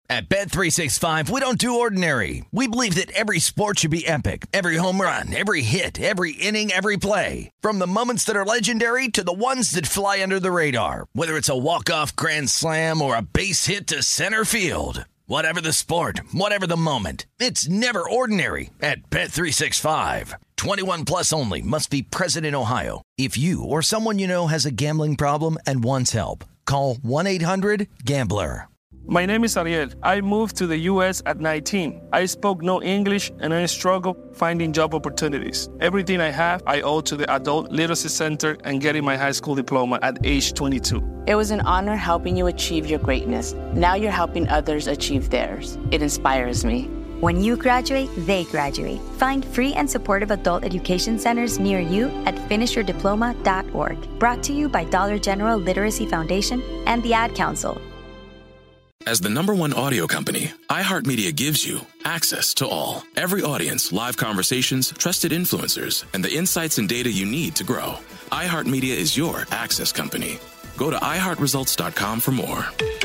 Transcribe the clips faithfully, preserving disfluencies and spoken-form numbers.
At Bet three sixty-five, we don't do ordinary. We believe that every sport should be epic. Every home run, every hit, every inning, every play. From the moments that are legendary to the ones that fly under the radar. Whether it's a walk-off grand slam or a base hit to center field. Whatever the sport, whatever the moment. It's never ordinary at Bet three sixty-five. twenty-one plus only. Must be present in Ohio. If you or someone you know has a gambling problem and wants help, call one eight hundred gambler. My name is Ariel. I moved to the U S at nineteen. I spoke no English and I struggled finding job opportunities. Everything I have, I owe to the Adult Literacy Center and getting my high school diploma at age twenty-two. It was an honor helping you achieve your greatness. Now you're helping others achieve theirs. It inspires me. When you graduate, they graduate. Find free and supportive adult education centers near you at finish your diploma dot org. Brought to you by Dollar General Literacy Foundation and the Ad Council. As the number one audio company, iHeartMedia gives you access to all. Every audience, live conversations, trusted influencers, and the insights and data you need to grow. iHeartMedia is your access company. Go to i heart results dot com for more.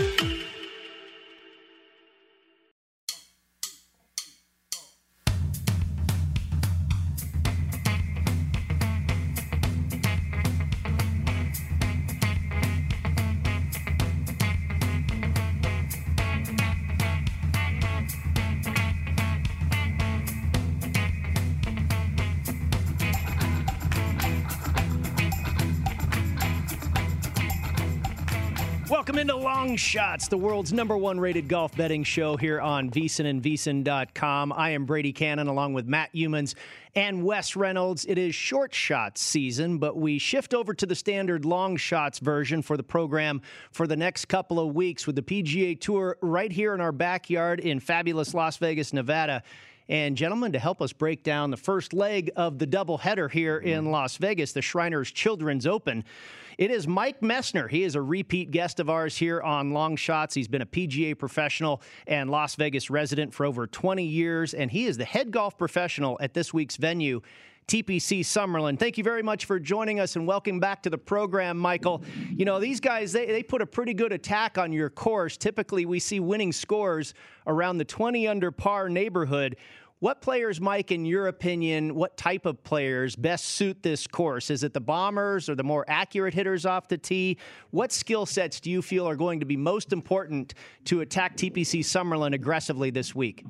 Welcome into Long Shots, the world's number one rated golf betting show here on VSiN and V S I N dot com. I am Brady Cannon along with Matt Humans and Wes Reynolds. It is short shots season, but we shift over to the standard long shots version for the program for the next couple of weeks with the P G A Tour right here in our backyard in fabulous Las Vegas, Nevada. And gentlemen, to help us break down the first leg of the doubleheader here in Las Vegas, the Shriners Children's Open, it is Mike Messner. He is a repeat guest of ours here on Long Shots. He's been a P G A professional and Las Vegas resident for over twenty years, and he is the head golf professional at this week's venue, T P C Summerlin. Thank you very much for joining us and welcome back to the program, Michael. You know, these guys, they, they put a pretty good attack on your course. Typically, we see winning scores around the twenty under par neighborhood. What players, Mike, in your opinion, what type of players best suit this course? Is it the bombers or the more accurate hitters off the tee? What skill sets do you feel are going to be most important to attack T P C Summerlin aggressively this week?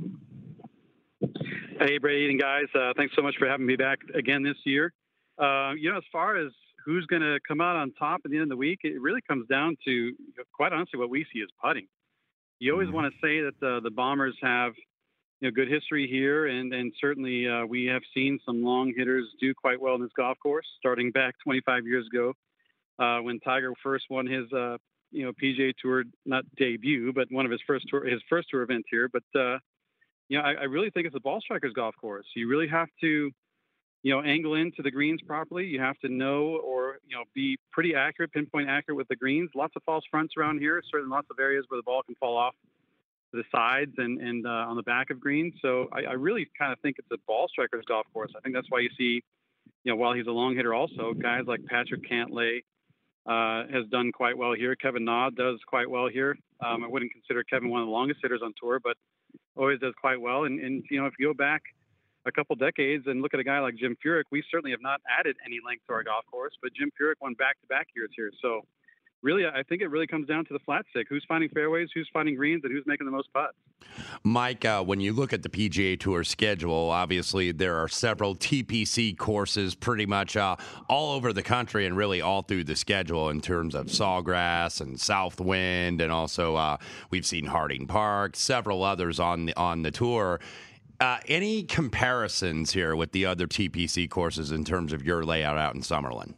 Hey, Brady and guys. Uh, thanks so much for having me back again this year. Uh, you know, as far as who's going to come out on top at the end of the week, it really comes down to, quite honestly, what we see is putting. You always mm-hmm. want to say that uh, the bombers have you know, good history here, and, and certainly uh, we have seen some long hitters do quite well in this golf course, starting back twenty-five years ago uh, when Tiger first won his, uh, you know, P G A Tour, not debut, but one of his first tour, his first tour event here. But, uh, you know, I, I really think it's a ball striker's golf course. You really have to, you know, angle into the greens properly. You have to know or, you know, be pretty accurate, pinpoint accurate with the greens. Lots of false fronts around here, certainly lots of areas where the ball can fall off the sides and, and uh, on the back of greens. So I, I really kind of think it's a ball striker's golf course. I think that's why you see, you know, while he's a long hitter also, guys like Patrick Cantlay uh, has done quite well here. Kevin Na does quite well here. Um, I wouldn't consider Kevin one of the longest hitters on tour, but always does quite well. And, and you know, if you go back a couple decades and look at a guy like Jim Furyk, we certainly have not added any length to our golf course, but Jim Furyk won back-to-back years here. So really, I think it really comes down to the flat stick. Who's finding fairways, who's finding greens, and who's making the most putts. Mike, uh, when you look at the P G A Tour schedule, obviously there are several T P C courses pretty much uh, all over the country and really all through the schedule in terms of Sawgrass and Southwind, and also uh, we've seen Harding Park, several others on the, on the tour. Uh, any comparisons here with the other T P C courses in terms of your layout out in Summerlin?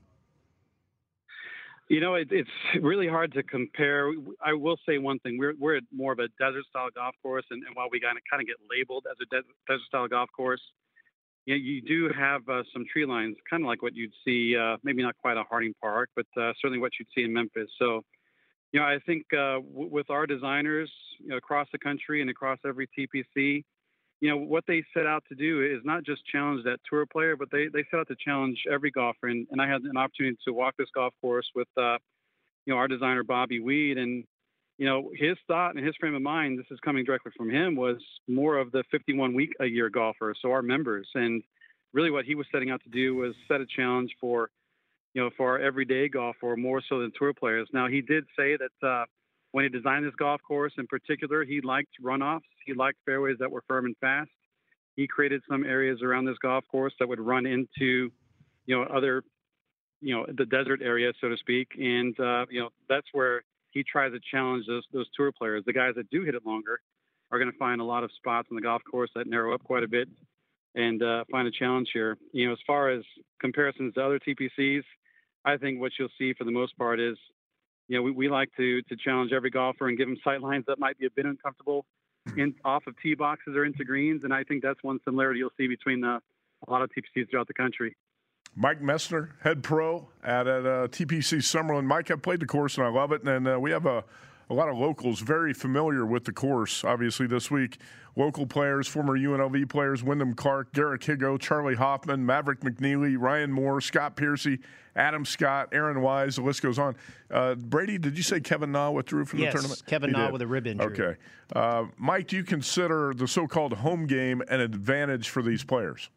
You know, it, it's really hard to compare. I will say one thing. We're we're more of a desert-style golf course, and, and while we kind of kind of get labeled as a de- desert-style golf course, you know, you do have uh, some tree lines, kind of like what you'd see, uh, maybe not quite a Harding Park, but uh, certainly what you'd see in Memphis. So, you know, I think uh, w- with our designers, you know, across the country and across every T P C, you know, what they set out to do is not just challenge that tour player, but they, they set out to challenge every golfer. And, and I had an opportunity to walk this golf course with, uh, you know, our designer, Bobby Weed. And, you know, his thought and his frame of mind, this is coming directly from him, was more of the fifty-one week a year golfer, so our members. And really what he was setting out to do was set a challenge for, you know, for our everyday golfer, more so than tour players. Now, he did say that uh, when he designed this golf course in particular, he liked runoffs. He liked fairways that were firm and fast. He created some areas around this golf course that would run into, you know, other, you know, the desert area, so to speak. And, uh, you know, that's where he tries to challenge those those tour players. The guys that do hit it longer are going to find a lot of spots on the golf course that narrow up quite a bit and uh, find a challenge here. You know, as far as comparisons to other T P Cs, I think what you'll see for the most part is, you know, we, we like to to challenge every golfer and give them sight lines that might be a bit uncomfortable in off of tee boxes or into greens. And I think that's one similarity you'll see between the, a lot of T P Cs throughout the country. Mike Messner, head pro at, at uh, T P C Summerlin. Mike, I've played the course and I love it. And uh, we have a, a lot of locals very familiar with the course, obviously, this week. Local players, former U N L V players, Wyndham Clark, Garrett Higo, Charlie Hoffman, Maverick McNeely, Ryan Moore, Scott Piercy, Adam Scott, Aaron Wise, the list goes on. Uh, Brady, did you say Kevin Na withdrew from yes, the tournament? Yes, Kevin he Na did. with a rib injury. Okay. Uh, Mike, do you consider the so-called home game an advantage for these players?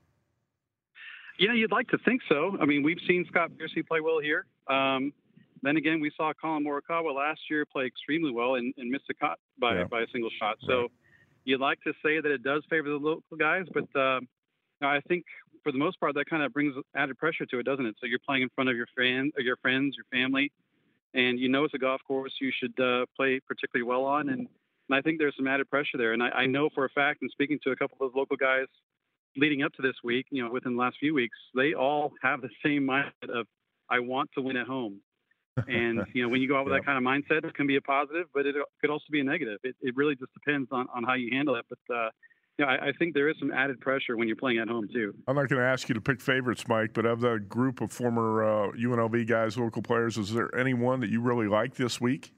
Yeah, you'd like to think so. I mean, we've seen Scott Piercy play well here. Um, then again, we saw Colin Morikawa last year play extremely well and, and miss a cut by, yeah. by a single shot. So right. You'd like to say that it does favor the local guys, but uh, I think for the most part that kind of brings added pressure to it, doesn't it? So you're playing in front of your fan, or your friends, your family, and you know it's a golf course you should uh, play particularly well on. And, and I think there's some added pressure there. And I, I know for a fact, and speaking to a couple of those local guys leading up to this week, you know, within the last few weeks, they all have the same mindset of, I want to win at home. And, you know, when you go out with yep. that kind of mindset, it can be a positive, but it could also be a negative. It, it really just depends on, on how you handle it. But, uh, you know, I, I think there is some added pressure when you're playing at home, too. I'm not going to ask you to pick favorites, Mike, but of the group of former uh, U N L V guys, local players, is there anyone that you really like this week?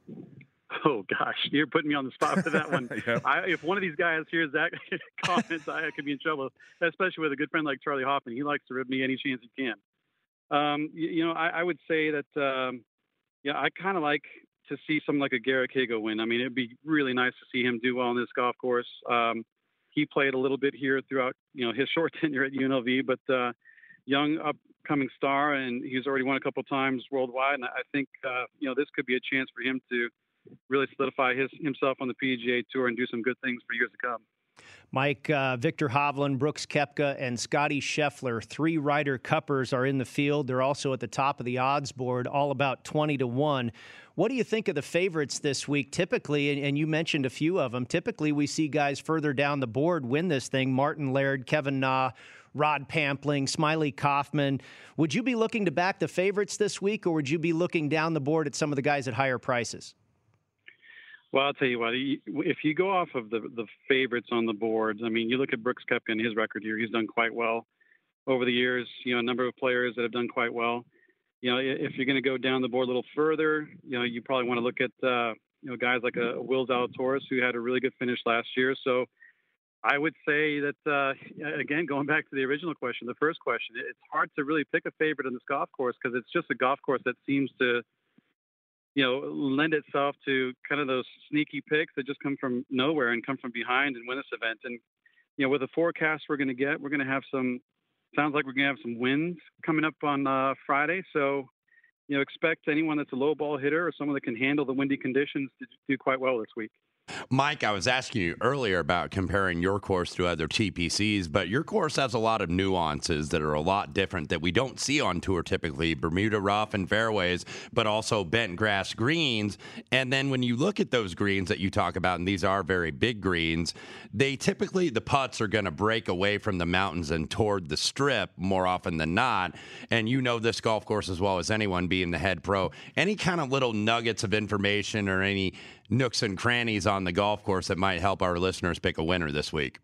Oh, gosh, you're putting me on the spot for that one. yep. I, if one of these guys hears that comment, I could be in trouble, especially with a good friend like Charlie Hoffman. He likes to rib me any chance he can. Um, you, you know, I, I would say that, um, yeah, I kind of like to see someone like a Garrett Higo win. I mean, it'd be really nice to see him do well on this golf course. Um, he played a little bit here throughout, you know, his short tenure at U N L V, but uh, young upcoming star, and he's already won a couple of times worldwide. And I think, uh, you know, this could be a chance for him to really solidify his himself on the P G A Tour and do some good things for years to come. Mike, uh, Victor Hovland, Brooks Koepka, and Scotty Scheffler, three Ryder Cuppers are in the field. They're also at the top of the odds board, all about twenty to one. What do you think of the favorites this week? Typically, and you mentioned a few of them, typically we see guys further down the board win this thing. Martin Laird, Kevin Na, Rod Pampling, Smiley Kaufman. Would you be looking to back the favorites this week, or would you be looking down the board at some of the guys at higher prices? Well, I'll tell you what, if you go off of the, the favorites on the boards, I mean, you look at Brooks Koepka and his record here, he's done quite well over the years, you know, a number of players that have done quite well. You know, if you're going to go down the board a little further, you know, you probably want to look at, uh, you know, guys like a Will Zalatoris, who had a really good finish last year. So I would say that, uh, again, going back to the original question, the first question, it's hard to really pick a favorite on this golf course because it's just a golf course that seems to, you know, lend itself to kind of those sneaky picks that just come from nowhere and come from behind and win this event. And, you know, with the forecast we're going to get, we're going to have some, sounds like we're going to have some winds coming up on uh, Friday. So, you know, expect anyone that's a low ball hitter or someone that can handle the windy conditions to do quite well this week. Mike, I was asking you earlier about comparing your course to other T P Cs, but your course has a lot of nuances that are a lot different that we don't see on tour typically. Bermuda rough and fairways, but also bent grass greens. And then when you look at those greens that you talk about, and these are very big greens, they typically, the putts are going to break away from the mountains and toward the strip more often than not. And you know this golf course as well as anyone, being the head pro. Any kind of little nuggets of information or any nooks and crannies on the golf course that might help our listeners pick a winner this week?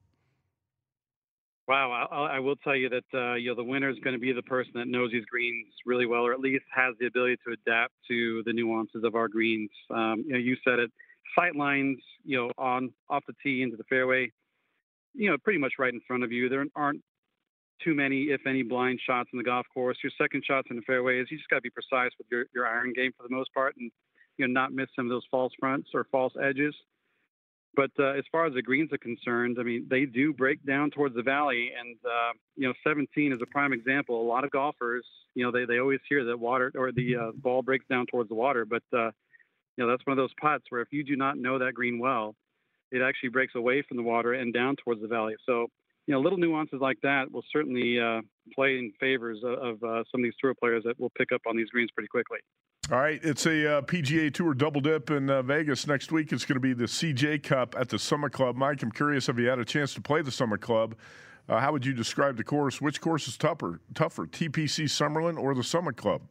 Wow, I, I will tell you that uh, you know, the winner is going to be the person that knows these greens really well, or at least has the ability to adapt to the nuances of our greens. Um, you know, you said it, sight lines, you know, on off the tee into the fairway, you know, pretty much right in front of you. There aren't too many, if any, blind shots in the golf course. Your second shots in the fairways, you just got to be precise with your, your iron game for the most part. And you know, not miss some of those false fronts or false edges. But uh, as far as the greens are concerned, I mean, they do break down towards the valley. And, uh, you know, seventeen is a prime example. A lot of golfers, you know, they, they always hear that water or the uh, ball breaks down towards the water. But, uh, you know, that's one of those putts where if you do not know that green well, it actually breaks away from the water and down towards the valley. So, you know, little nuances like that will certainly uh, play in favors of, of uh, some of these tour players that will pick up on these greens pretty quickly. All right, it's a uh, P G A Tour double dip in uh, Vegas next week. It's going to be the C J Cup at the Summit Club. Mike, I'm curious if you had a chance to play the Summit Club. Uh, how would you describe the course? Which course is tougher, tougher, T P C Summerlin or the Summit Club?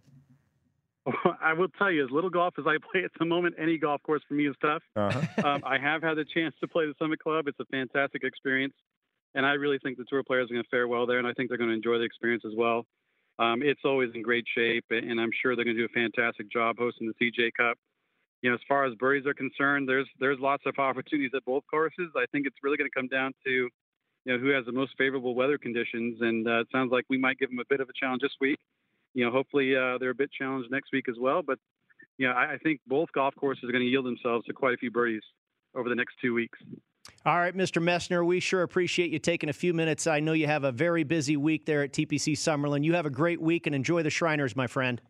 I will tell you, as little golf as I play at the moment, any golf course for me is tough. Uh-huh. um, I have had the chance to play the Summit Club. It's a fantastic experience, and I really think the tour players are going to fare well there, and I think they're going to enjoy the experience as well. Um, it's always in great shape, and I'm sure they're going to do a fantastic job hosting the C J Cup. You know, as far as birdies are concerned, there's there's lots of opportunities at both courses. I think it's really going to come down to, you know, who has the most favorable weather conditions, and uh, it sounds like we might give them a bit of a challenge this week. You know, hopefully uh, they're a bit challenged next week as well. But, you know, I, I think both golf courses are going to yield themselves to quite a few birdies over the next two weeks. All right, Mister Messner, we sure appreciate you taking a few minutes. I know you have a very busy week there at T P C Summerlin. You have a great week and enjoy the Shriners, my friend.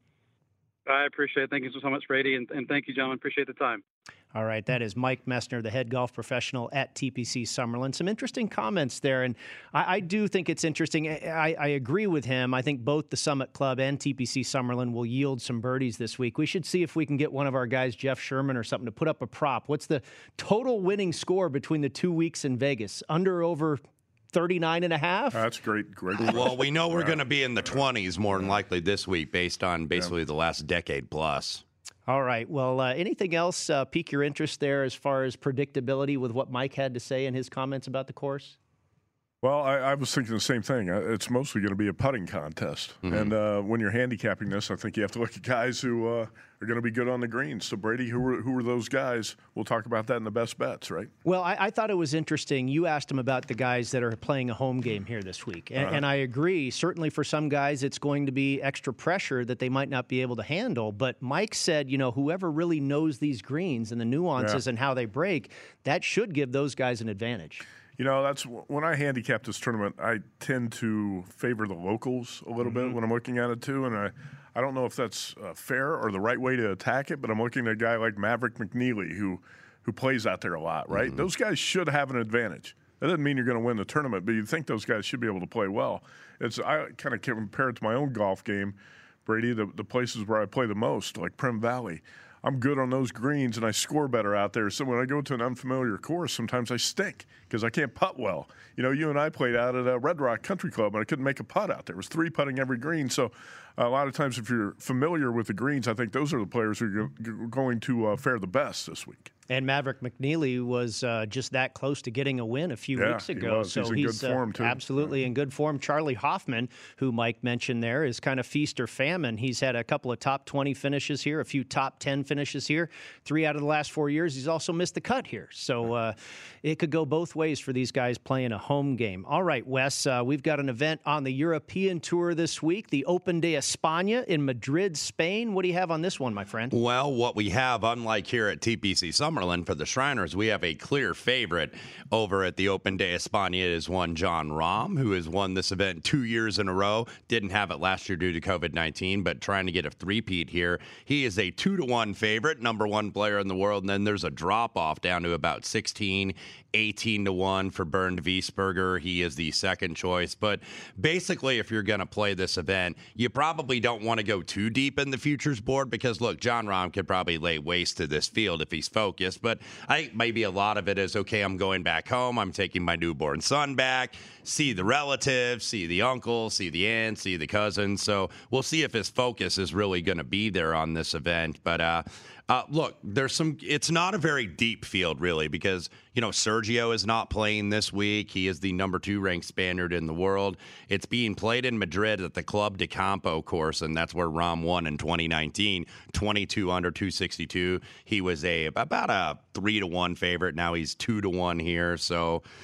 I appreciate it. Thank you so much, Brady, and, and thank you, gentlemen. Appreciate the time. All right, that is Mike Messner, the head golf professional at T P C Summerlin. Some interesting comments there, and I, I do think it's interesting. I, I agree with him. I think both the Summit Club and T P C Summerlin will yield some birdies this week. We should see if we can get one of our guys, Jeff Sherman or something, to put up a prop. What's the total winning score between the two weeks in Vegas? Under, over thirty-nine and a half? That's great. Great. Well, we know we're going to be in the twenties more than likely this week based on basically yeah. the last decade plus. All right. Well, uh, anything else uh, pique your interest there as far as predictability with what Mike had to say in his comments about the course? Well, I, I was thinking the same thing. It's mostly going to be a putting contest. Mm-hmm. And uh, when you're handicapping this, I think you have to look at guys who uh, are going to be good on the greens. So, Brady, who were, who were those guys? We'll talk about that in the best bets, right? Well, I, I thought it was interesting. You asked him about the guys that are playing a home game here this week. And, uh-huh. and I agree. Certainly for some guys, it's going to be extra pressure that they might not be able to handle. But Mike said, you know, whoever really knows these greens and the nuances yeah. and how they break, that should give those guys an advantage. You know, that's when I handicap this tournament, I tend to favor the locals a little mm-hmm. bit when I'm looking at it, too. And I, I don't know if that's uh, fair or the right way to attack it, but I'm looking at a guy like Maverick McNeely who, who plays out there a lot, right? Mm-hmm. Those guys should have an advantage. That doesn't mean you're going to win the tournament, but you think those guys should be able to play well. It's I kind of compare it to my own golf game, Brady, the, the places where I play the most, like Primm Valley. I'm good on those greens, and I score better out there. So when I go to an unfamiliar course, sometimes I stink because I can't putt well. You know, you and I played out at a Red Rock Country Club, and I couldn't make a putt out there. It was three putting every green. So a lot of times if you're familiar with the greens, I think those are the players who are going to uh, fare the best this week. And Maverick McNeely was uh, just that close to getting a win a few yeah, weeks ago. He was. So he's in he's good form, uh, too. absolutely in good form. Charlie Hoffman, who Mike mentioned there, is kind of feast or famine. He's had a couple of top twenty finishes here, a few top ten finishes here. Three out of the last four years, he's also missed the cut here. So uh, it could go both ways for these guys playing a home game. All right, Wes, uh, we've got an event on the European Tour this week, the Open de España in Madrid, Spain. What do you have on this one, my friend? Well, what we have, unlike here at T P C Summerlin for the Shriners, we have a clear favorite over at the Open de España. It is one Jon Rahm, who has won this event two years in a row. Didn't have it last year due to COVID nineteen, but trying to get a three-peat here. He is a two to one favorite, number one player in the world, and then there's a drop-off down to about sixteen, eighteen to one for Bernd Wiesberger. He is the second choice. But basically, if you're going to play this event, you probably don't want to go too deep in the futures board because, look, Jon Rahm could probably lay waste to this field if he's focused. But I think maybe a lot of it is, okay, I'm going back home. I'm taking my newborn son back, see the relatives, see the uncle, see the aunt, see the cousin. So we'll see if his focus is really going to be there on this event. But, uh, Uh, look, there's some. It's not a very deep field, really, because, you know, Sergio is not playing this week. He is the number two ranked Spaniard in the world. It's being played in Madrid at the Club de Campo course, and that's where Rahm won in twenty nineteen, twenty-two under, two sixty-two. He was a about a three to one favorite. Now he's two to one here. So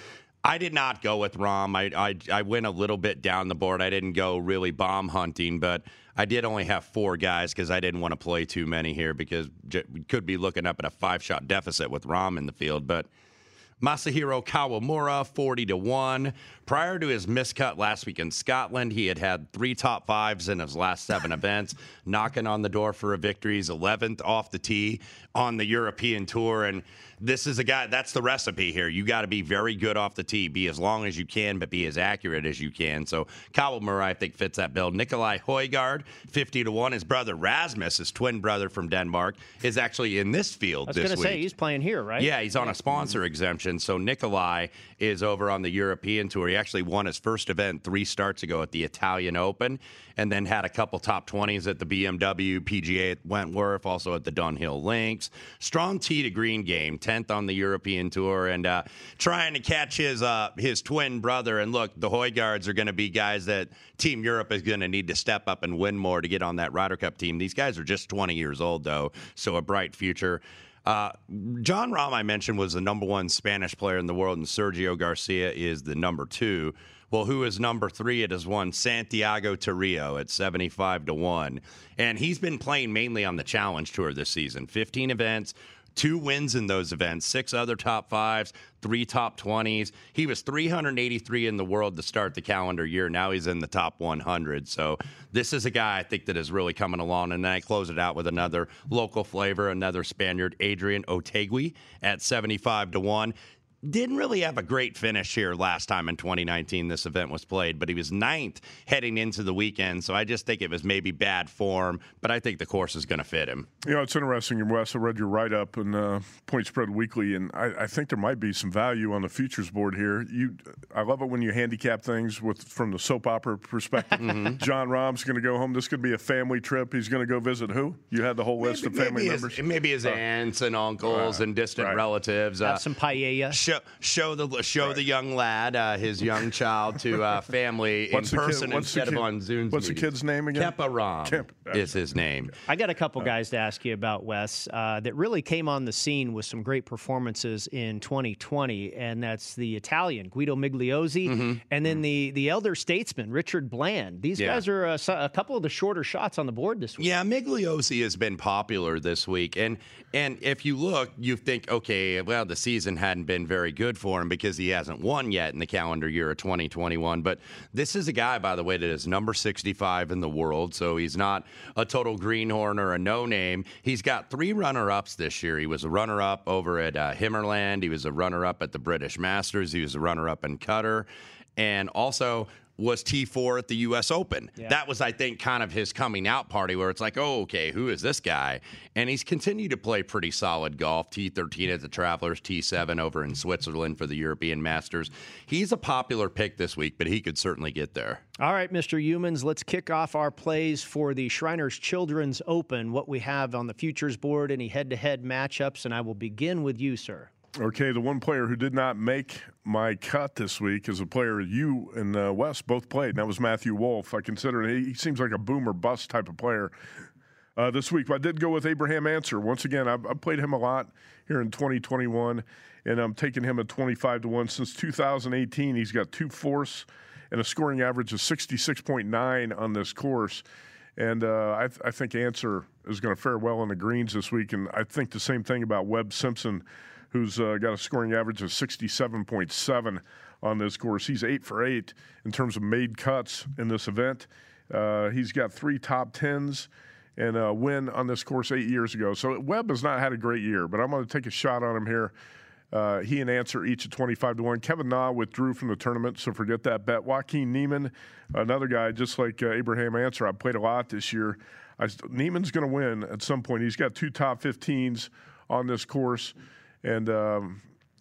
I did not go with Rahm. I, I I went a little bit down the board. I didn't go really bomb hunting, but I did only have four guys because I didn't want to play too many here because we could be looking up at a five-shot deficit with Rahm in the field. But Masahiro Kawamura, forty to one. Prior to his miscut last week in Scotland, he had had three top fives in his last seven events, knocking on the door for a victory. He's eleventh off the tee on the European Tour. And this is a guy, that's the recipe here. You got to be very good off the tee, be as long as you can, but be as accurate as you can. So Kawamura, I think, fits that bill. Nikolai Højgaard, fifty to one. His brother Rasmus, his twin brother from Denmark, is actually in this field this week. I was going to say, he's playing here, right? Yeah, he's on a sponsor exemption. So Nikolai is over on the European Tour. He actually won his first event three starts ago at the Italian Open, and then had a couple top twenties at the B M W, P G A at Wentworth, also at the Dunhill Links. Strong tee to green game, tenth on the European Tour, and uh, trying to catch his uh, his twin brother. And look, the Højgaards are going to be guys that Team Europe is going to need to step up and win more to get on that Ryder Cup team. These guys are just twenty years old, though, so a bright future. Uh, Jon Rahm, I mentioned, was the number one Spanish player in the world, and Sergio Garcia is the number two. Well, who is number three? It is one Santiago Torrio at seventy-five to one. And he's been playing mainly on the Challenge Tour this season. fifteen events, two wins in those events, six other top fives, three top twenties. He was three hundred eighty-three in the world to start the calendar year. Now he's in the top one hundred. So this is a guy I think that is really coming along. And then I close it out with another local flavor, another Spaniard, Adrian Otaegui at seventy-five to one. Didn't really have a great finish here last time in twenty nineteen this event was played, but he was ninth heading into the weekend, so I just think it was maybe bad form, but I think the course is going to fit him. You know, it's interesting, Wes. I read your write-up in uh, Point Spread Weekly, and I, I think there might be some value on the futures board here. You, I love it when you handicap things with from the soap opera perspective. mm-hmm. Jon Rahm's going to go home. This could be a family trip. He's going to go visit who? You had the whole list maybe, of family maybe members? His, maybe his uh, aunts and uncles uh, and distant right. relatives. Have uh, some paella. Show, show the show right. the young lad, uh, his young child, to uh, family what's in person kid, instead kid, of on Zoom. What's meetings. the kid's name again? Kepa Rahm Kemp. is his name. I got a couple guys to ask you about, Wes, uh, that really came on the scene with some great performances in twenty twenty, and that's the Italian, Guido Migliozzi, mm-hmm. and then the the elder statesman, Richard Bland. These yeah. guys are a, a couple of the shorter shots on the board this week. Yeah, Migliozzi has been popular this week, and and if you look, you think, okay, well, the season hadn't been very good for him because he hasn't won yet in the calendar year of twenty twenty-one. But this is a guy, by the way, that is number sixty-five in the world, so he's not a total greenhorn or a no-name. He's got three runner-ups this year. He was a runner-up over at uh, Himmerland. He was a runner-up at the British Masters. He was a runner-up in Qatar. And also was T four at the U S Open. Yeah. That was, I think, kind of his coming out party where it's like, oh, okay, who is this guy? And he's continued to play pretty solid golf. T thirteen at the Travelers, T seven over in Switzerland for the European Masters. He's a popular pick this week, but he could certainly get there. All right, Mister Youmans, let's kick off our plays for the Shriners Children's Open, what we have on the futures board, any head-to-head matchups, and I will begin with you, sir. Okay, the one player who did not make my cut this week is a player you and uh, Wes both played, and that was Matthew Wolff. I consider he, he seems like a boom or bust type of player uh, this week. But I did go with Abraham Answer. Once again, I've, I've played him a lot here in twenty twenty-one, and I'm taking him at twenty-five to one. Since two thousand eighteen, he's got two fourths and a scoring average of sixty-six point nine on this course. And uh, I, th- I think Answer is going to fare well on the greens this week, and I think the same thing about Webb Simpson, who's uh, got a scoring average of sixty-seven point seven on this course. He's eight for eight in terms of made cuts in this event. Uh, he's got three top tens and a win on this course eight years ago. So Webb has not had a great year, but I'm going to take a shot on him here. Uh, he and Answer each at twenty-five to one. Kevin Na withdrew from the tournament, so forget that bet. Joaquin Niemann, another guy just like uh, Abraham Answer. I played a lot this year. I, Niemann's going to win at some point. He's got two top fifteens on this course. And um,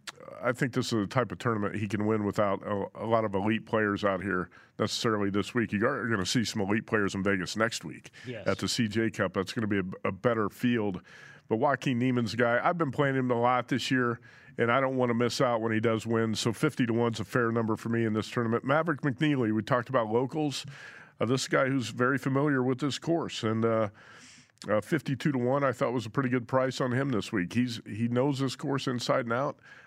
I think this is the type of tournament he can win without a, a lot of elite players out here necessarily this week. You are going to see some elite players in Vegas next week yes. at the C J Cup. That's going to be a, a better field. But Joaquin Niemann's a guy, I've been playing him a lot this year, and I don't want to miss out when he does win. So fifty to one is a fair number for me in this tournament. Maverick McNeely, we talked about locals. Uh, this guy who's very familiar with this course. And uh, uh, fifty-two to one I thought was a pretty good price on him this week. He's He knows this course inside and out.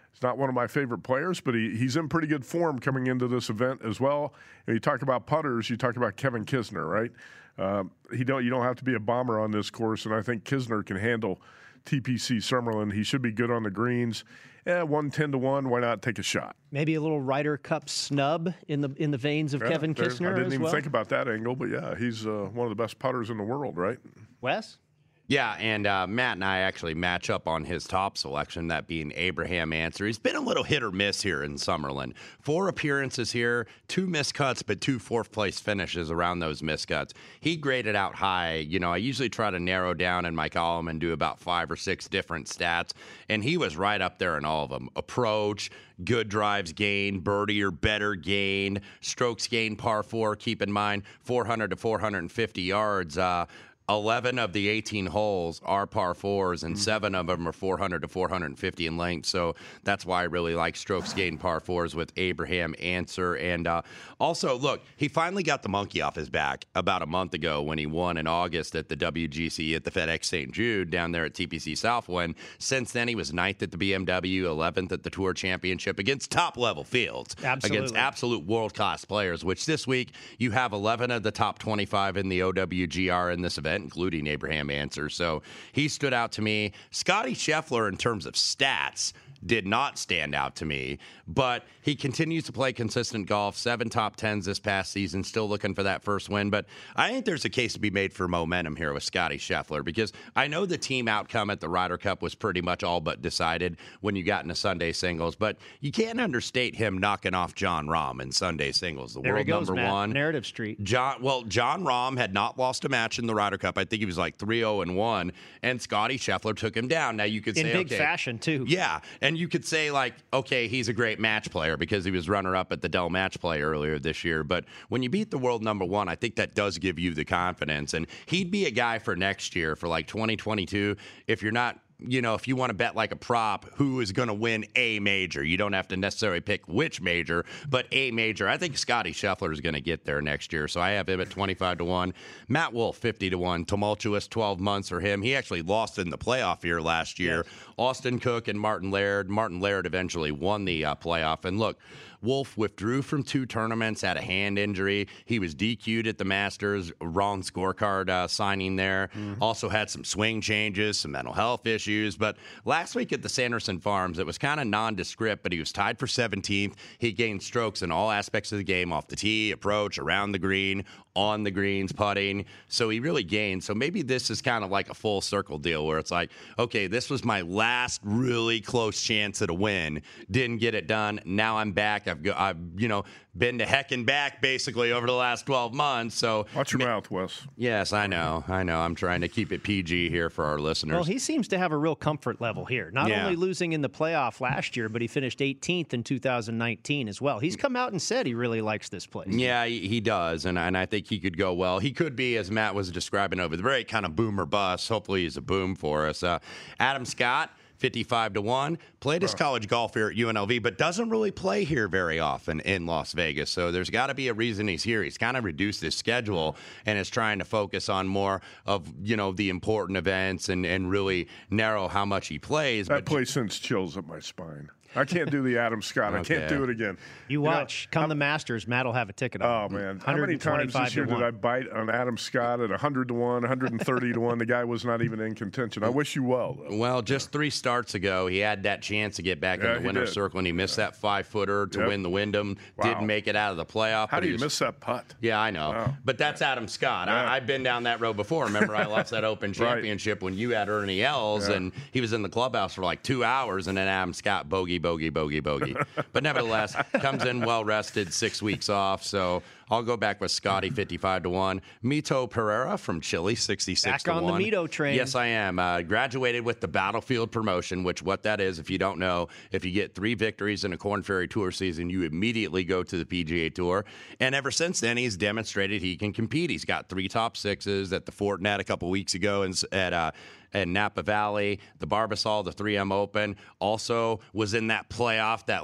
He's not one of my favorite players, but he, he's in pretty good form coming into this event as well. And you talk about putters, you talk about Kevin Kisner, right? Um, he don't you don't have to be a bomber on this course, and I think Kisner can handle T P C Summerlin. He should be good on the greens. Yeah, one ten to one. Why not take a shot? Maybe a little Ryder Cup snub in the in the veins of yeah, Kevin Kisner. I didn't as even well. think about that angle, but yeah, he's uh, one of the best putters in the world, right? Wes? Yeah, and uh, Matt and I actually match up on his top selection, that being Abraham Ancer. He's been a little hit or miss here in Summerlin. Four appearances here, two miscuts, but two fourth-place finishes around those miscuts. He graded out high. You know, I usually try to narrow down in my column and do about five or six different stats, and he was right up there in all of them. Approach, good drives gained, birdie or better gained, strokes gained par four, keep in mind, four hundred to four hundred fifty yards. Uh, eleven of the eighteen holes are par fours, and seven of them are four hundred to four hundred fifty in length. So that's why I really like strokes gained par fours with Abraham Ancer. And uh, also, look, he finally got the monkey off his back about a month ago when he won in August at the W G C at the FedEx Saint Jude down there at T P C Southwind. Since then, he was ninth at the B M W, eleventh at the Tour Championship against top-level fields, Absolutely. against absolute world-class players, which this week you have eleven of the top twenty-five in the O W G R in this event, including Abraham Ancer. So he stood out to me. Scotty Scheffler, in terms of stats, did not stand out to me, but he continues to play consistent golf. Seven top tens this past season, still looking for that first win. But I think there's a case to be made for momentum here with Scotty Scheffler, because I know the team outcome at the Ryder Cup was pretty much all but decided when you got into Sunday singles, but you can't understate him knocking off John Rahm in Sunday singles, the There world he goes, number Matt. one. Narrative Street. John, well, John Rahm had not lost a match in the Ryder Cup. I think he was like three oh and one, and Scotty Scheffler took him down. Now you could In say big okay, fashion, too. Yeah, and you could say like, okay, he's a great match player because he was runner-up at the Dell Match Play earlier this year. But when you beat the world number one, I think that does give you the confidence. And he'd be a guy for next year, for like twenty twenty-two, if you're not, you know, if you want to bet like a prop, who is going to win a major. You don't have to necessarily pick which major, but a major. I think Scotty Scheffler is going to get there next year. So I have him at twenty-five to one. Matt Wolff, fifty to one. Tumultuous twelve months for him. He actually lost in the playoff year last year. Yes. Austin Cook and Martin Laird. Martin Laird eventually won the uh, playoff. And look, Wolff withdrew from two tournaments, had a hand injury. He was D Q'd at the Masters, wrong scorecard uh, signing there. Mm-hmm. Also had some swing changes, some mental health issues. But last week at the Sanderson Farms, it was kind of nondescript, but he was tied for seventeenth. He gained strokes in all aspects of the game, off the tee, approach, around the green, on the greens, putting. So he really gained. So maybe this is kind of like a full circle deal where it's like, okay, this was my last really close chance at a win. Didn't get it done. Now I'm back. I've, go, I've you know, been to heck and back basically over the last twelve months. So watch your ma- mouth, Wes. Yes, I know. I know. I'm trying to keep it P G here for our listeners. Well, he seems to have a real comfort level here. Not yeah. only losing in the playoff last year, but he finished eighteenth in two thousand nineteen as well. He's come out and said he really likes this place. Yeah, he, he does, and and I think he could go well. He could be, as Matt was describing over the break, kind of boom or bust. Hopefully he's a boom for us. Uh, Adam Scott, fifty-five to one, played his college golf here at U N L V, but doesn't really play here very often in Las Vegas. So there's got to be a reason he's here. He's kind of reduced his schedule and is trying to focus on more of, you know, the important events and, and really narrow how much he plays. That but place sends chills up my spine. I can't do the Adam Scott. Okay. I can't do it again. You watch. You know, Come I'm, the Masters, Matt will have a ticket on. Oh, man. How many times this year did I bite on Adam Scott at one hundred to one, one hundred thirty to one? The guy was not even in contention. I wish you well, though. Well, just three starts ago, he had that chance to get back yeah, in the winner's circle, and he missed yeah. that five-footer to yep. win the Wyndham. Wow. Didn't make it out of the playoff. How but do you was, miss that putt? Yeah, I know. Wow. But that's Adam Scott. Yeah. I, I've been down that road before. Remember, I lost that Open Championship right. when you had Ernie Els, yeah. and he was in the clubhouse for like two hours, and then Adam Scott bogey, bogey, bogey, bogey. But nevertheless, comes in well rested, six weeks off. So I'll go back with Scotty, fifty-five to one. Mito Pereira from Chile, sixty-six to one. Back on the Mito train. Yes, I am. Uh, graduated with the Battlefield promotion, which what that is, if you don't know, if you get three victories in a Korn Ferry Tour season, you immediately go to the P G A Tour. And ever since then, he's demonstrated he can compete. He's got three top sixes at the Fortinet a couple weeks ago and at uh, and Napa Valley, the Barbasol, the three M Open. Also was in that playoff, that like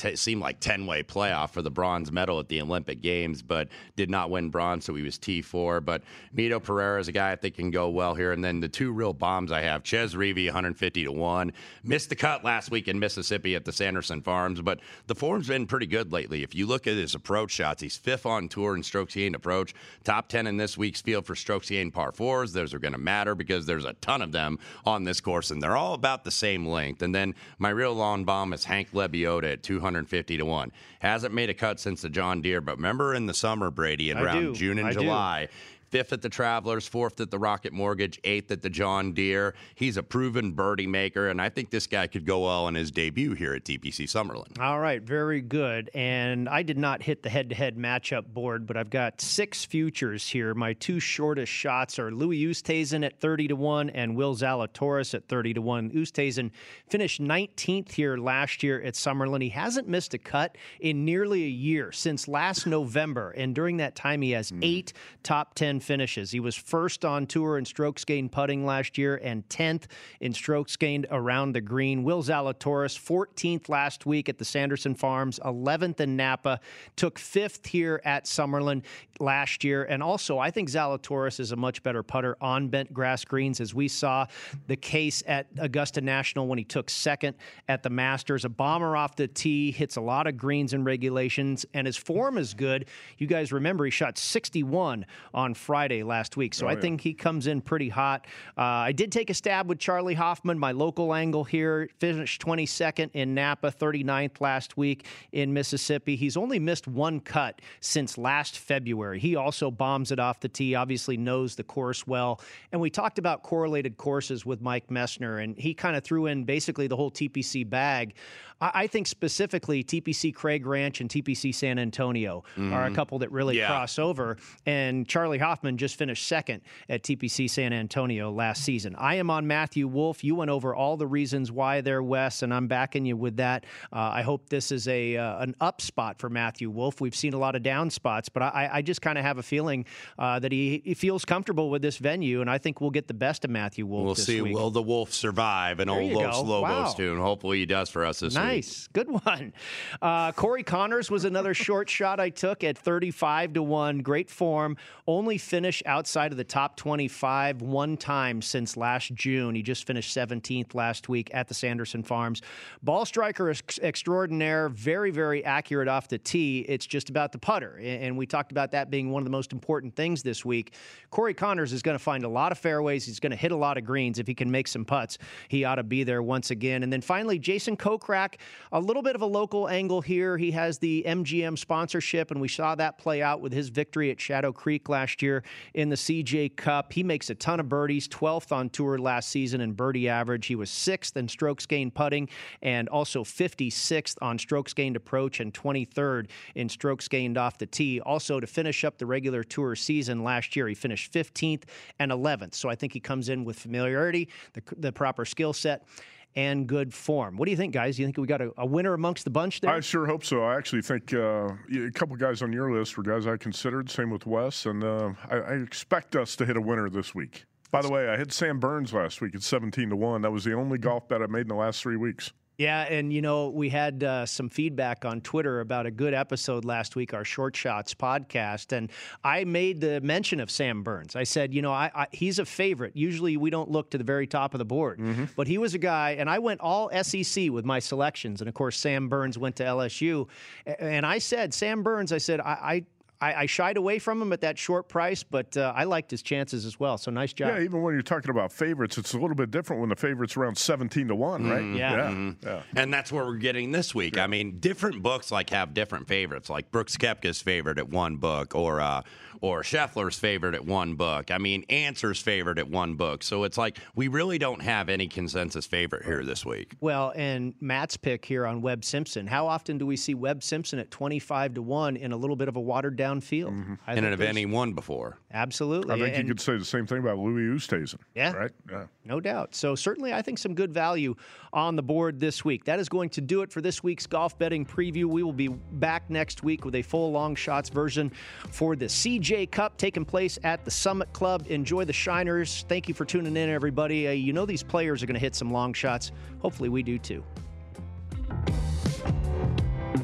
t- seemed like ten-way playoff for the bronze medal at the Olympic Games, but did not win bronze, so he was T four. But Mito Pereira is a guy I think can go well here. And then the two real bombs I have, Ches Reavie, one fifty to one. Missed the cut last week in Mississippi at the Sanderson Farms, but the form's been pretty good lately. If you look at his approach shots, he's fifth on tour in strokes gained approach, top ten in this week's field for strokes gained par fours. Those are going to matter because there's a ton of them on this course, and they're all about the same length. And then my real long bomb is Hank Lebioda at two fifty to one. Hasn't made a cut since the John Deere, but remember in the summer, Brady, in I around do. June and I July, do. Fifth at the Travelers, fourth at the Rocket Mortgage, eighth at the John Deere. He's a proven birdie maker, and I think this guy could go well in his debut here at T P C Summerlin. All right, very good. And I did not hit the head-to-head matchup board, but I've got six futures here. My two shortest shots are Louis Oosthuizen at thirty to one and Will Zalatoris at thirty to one. Oosthuizen finished nineteenth here last year at Summerlin. He hasn't missed a cut in nearly a year, since last November, and during that time he has mm. eight top ten finishes. He was first on tour in strokes gained putting last year and tenth in strokes gained around the green. Will Zalatoris, fourteenth last week at the Sanderson Farms, eleventh in Napa, took fifth here at Summerlin last year. And also, I think Zalatoris is a much better putter on bent grass greens, as we saw the case at Augusta National when he took second at the Masters. A bomber off the tee, hits a lot of greens and regulations, and his form is good. You guys remember he shot sixty-one on Friday last week, so oh, I yeah. think he comes in pretty hot. Uh, I did take a stab with Charlie Hoffman, my local angle here, finished twenty-second in Napa, thirty-ninth last week in Mississippi. He's only missed one cut since last February. He also bombs it off the tee, obviously knows the course well. And we talked about correlated courses with Mike Messner, and he kind of threw in basically the whole T P C bag. I, I think specifically T P C Craig Ranch and T P C San Antonio mm-hmm. are a couple that really yeah. cross over. And Charlie Hoffman just finished second at T P C San Antonio last season. I am on Matthew Wolff. You went over all the reasons why they're Wes, and I'm backing you with that. Uh, I hope this is a uh, an up spot for Matthew Wolff. We've seen a lot of down spots, but I, I just kind of have a feeling uh, that he, he feels comfortable with this venue, and I think we'll get the best of Matthew Wolff We'll this see. week. Will the Wolf survive? An old Los Lobos wow. tune. Hopefully he does for us this nice. week. Nice. Good one. Uh, Corey Connors was another short shot I took at thirty-five to one. Great form. Only finish outside of the top twenty-five one time since last June. He just finished seventeenth last week at the Sanderson Farms. Ball striker ex- extraordinaire. Very, very accurate off the tee. It's just about the putter. And we talked about that being one of the most important things this week. Corey Connors is going to find a lot of fairways. He's going to hit a lot of greens. If he can make some putts, he ought to be there once again. And then finally, Jason Kokrak, a little bit of a local angle here. He has the M G M sponsorship, and we saw that play out with his victory at Shadow Creek last year in the C J Cup. He makes a ton of birdies, twelfth on tour last season in birdie average. He was sixth in strokes gained putting and also fifty-sixth on strokes gained approach and twenty-third in strokes gained off the tee. Also, to finish up the regular tour season last year, he finished fifteenth and eleventh. So I think he comes in with familiarity, the, the proper skill set, and good form. What do you think, guys? Do you think we got a, a winner amongst the bunch there? I sure hope so. I actually think uh, a couple guys on your list were guys I considered, same with Wes, and uh, I, I expect us to hit a winner this week. By the way, I hit Sam Burns last week at seventeen to one. That was the only golf bet I made in the last three weeks. Yeah, and, you know, we had uh, some feedback on Twitter about a good episode last week, our Short Shots podcast, and I made the mention of Sam Burns. I said, you know, I, I, he's a favorite. Usually we don't look to the very top of the board, mm-hmm. but he was a guy, and I went all S E C with my selections, and, of course, Sam Burns went to L S U, and I said, Sam Burns, I said, I, I I, I shied away from him at that short price, but uh, I liked his chances as well. So nice job. Yeah, even when you're talking about favorites, it's a little bit different when the favorite's around seventeen to one, right? Mm, yeah. Yeah. Mm-hmm. yeah. And that's what we're getting this week. Yeah. I mean, different books like have different favorites. Like Brooks Koepka's favorite at one book, or uh, or Scheffler's favorite at one book. I mean, Answer's favorite at one book. So it's like we really don't have any consensus favorite here this week. Well, and Matt's pick here on Webb Simpson. How often do we see Webb Simpson at twenty-five to one in a little bit of a watered down field? Mm-hmm. And an event he won before. Absolutely. I think and, you could say the same thing about Louis Oosthuizen. Yeah. Right? Yeah. No doubt. So certainly I think some good value on the board this week. That is going to do it for this week's golf betting preview. We will be back next week with a full long shots version for the C J Cup taking place at the Summit Club. Enjoy the Shiners. Thank you for tuning in, everybody. Uh, you know these players are going to hit some long shots. Hopefully we do too.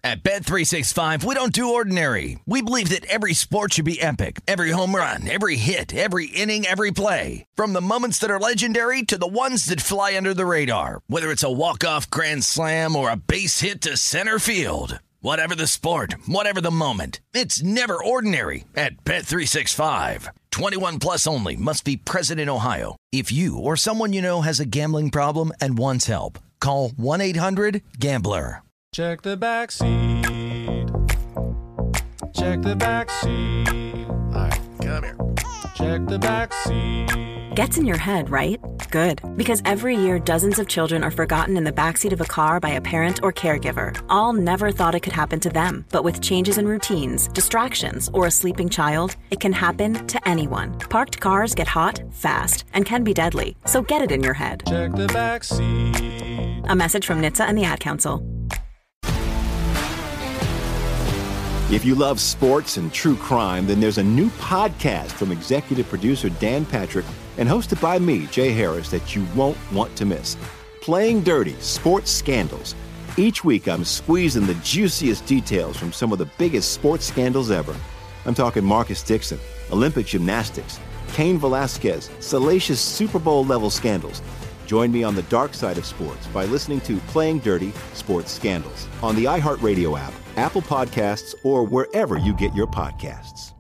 At Bet three sixty-five, we don't do ordinary. We believe that every sport should be epic. Every home run, every hit, every inning, every play. From the moments that are legendary to the ones that fly under the radar. Whether it's a walk-off grand slam or a base hit to center field. Whatever the sport, whatever the moment. It's never ordinary at Bet three sixty-five. twenty-one plus only. Must be present in Ohio. If you or someone you know has a gambling problem and wants help, call one eight hundred gambler. Check the back seat. Check the back seat. All right, come here. Check the back seat. Gets in your head, right? Good. Because every year, dozens of children are forgotten in the backseat of a car by a parent or caregiver. All never thought it could happen to them. But with changes in routines, distractions, or a sleeping child, it can happen to anyone. Parked cars get hot, fast, and can be deadly. So get it in your head. Check the back seat. A message from N H T S A and the Ad Council. If you love sports and true crime, then there's a new podcast from executive producer Dan Patrick and hosted by me, Jay Harris, that you won't want to miss. Playing Dirty: Sports Scandals. Each week, I'm squeezing the juiciest details from some of the biggest sports scandals ever. I'm talking Marcus Dixon, Olympic gymnastics, Cain Velasquez, salacious Super Bowl-level scandals. Join me on the dark side of sports by listening to Playing Dirty: Sports Scandals on the iHeartRadio app, Apple Podcasts, or wherever you get your podcasts.